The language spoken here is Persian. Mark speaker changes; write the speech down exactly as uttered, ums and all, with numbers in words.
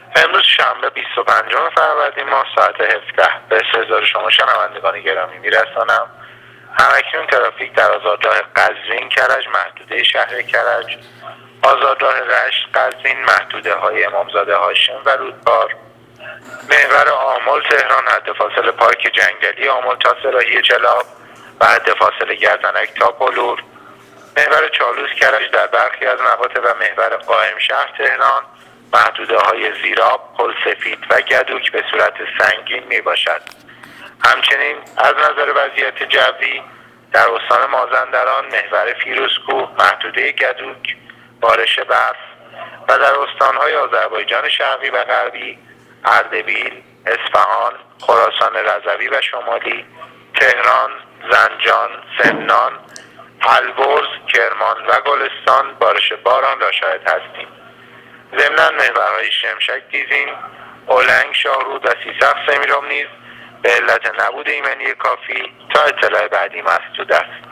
Speaker 1: امروز شنبه بیست و پنجم فروردین ماه ساعت هفده به صدای شما شنوندگان گرامی میرسانم. همکنون ترافیک در آزادراه قزوین کرج محدوده شهر کرج، آزادراه رشت قزوین محدوده های امامزاده هاشم و رودبار، محور آمل تهران حد فاصله پارک جنگلی آمل تا سراحی جلاب و حد فاصله گردنک تا پلور، محور چالوس کرج در برخی از مقاطع و محور قائم شهر تهران محدوده های زیراب، پل سفید و گدوک به صورت سنگین می باشد. همچنین از نظر وضعیت جوی در استان مازندران محور فیروزکوه محدوده گدوک بارش برف و در استانهای آذربایجان شرقی و غربی اردبیل، اصفهان، خراسان رضوی و شمالی، تهران، زنجان، سمنان، البرز، کرمان و گلستان بارش باران را شاهد هستیم. ضمناً محورهای شمشک دیزین، اولنگ، شاهرود و سیسق سمیرام نیز به علت نبود ایمنی کافی تا اطلاع بعدی مسدود است.